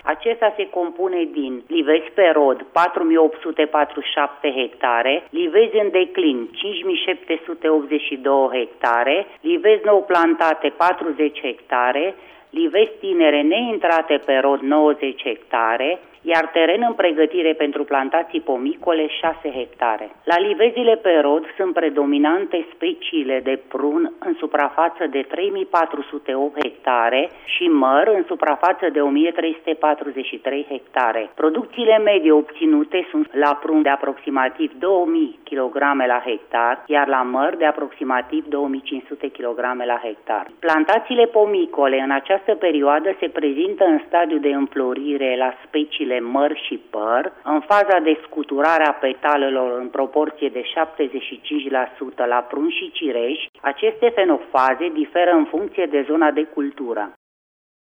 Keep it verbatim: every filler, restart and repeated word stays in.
Acesta se compune din livezi pe rod patru mii opt sute patruzeci și șapte hectare, livezi în declin cinci mii șapte sute optzeci și doi hectare, livezi nou plantate patruzeci hectare, livezi tinere neintrate pe rod nouăzeci hectare, iar teren în pregătire pentru plantații pomicole șase hectare. La livezile pe rod sunt predominante speciile de prun în suprafață de trei mii patru sute opt hectare și măr în suprafață de o mie trei sute patruzeci și trei hectare. Producțiile medie obținute sunt la prun de aproximativ două mii kilograme la hectar, iar la măr de aproximativ două mii cinci sute kilograme la hectar. Plantațiile pomicole în această perioadă se prezintă în stadiu de înflorire la speciile măr și păr, în faza de scuturare a petalelor în proporție de șaptezeci și cinci la sută la prun și cireș. Aceste fenofaze diferă în funcție de zona de cultură.